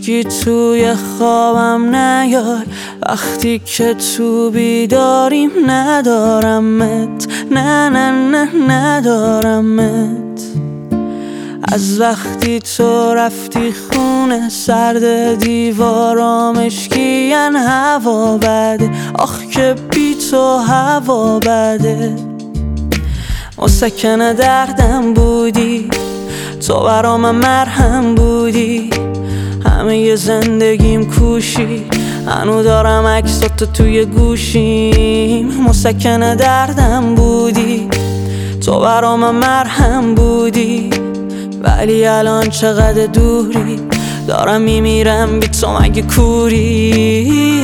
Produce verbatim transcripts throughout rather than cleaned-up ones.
عشقی توی خوابم نیای، وقتی که تو بیداریم ندارمت، نه نه نه ندارمت. از وقتی تو رفتی خونه سرد دیوارام اشکین هوا بده، آخ که بی تو هوا بده. مسکن دردم بودی، تو برام مرهم بودی، همه ی زندگیم کوشی، هنو دارم عکساتو توی گوشیم. مسکن دردم بودی، تو برام مرهم بودی، ولی الان چقدر دوری، دارم میمیرم بی تو مگه کوری.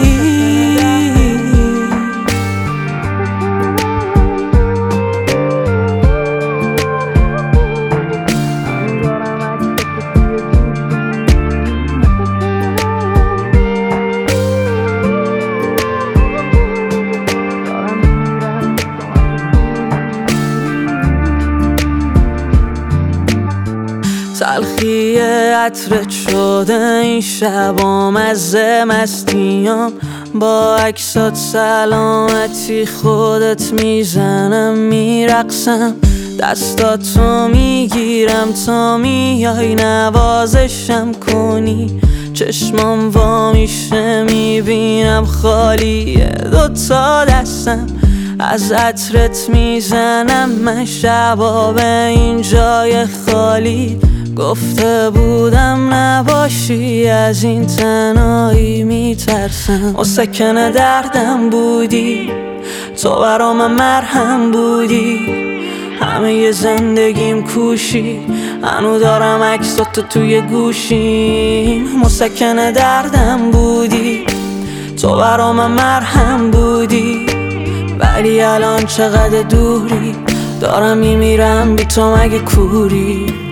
تلخی عطرت شده این شبام، از مستیام با عکسات سلامتی خودت میزنم میرقصم، دستاتو میگیرم تا میای نوازشم کنی. چشمام وا میشه میبینم خالیه دوتا دستم، از عطرت میزنم من شبا به این جای خالی. گفته بودم نباشی از این تنهایی میترسم. مسکن دردم بودی، تو برام مرهم بودی، همه ی زندگیم کوشی، هنو دارم عکساتو توی گوشیم. مسکن دردم بودی، تو برام مرهم بودی، ولی الان چقدر دوری، دارم میمیرم بی تو مگه کوری.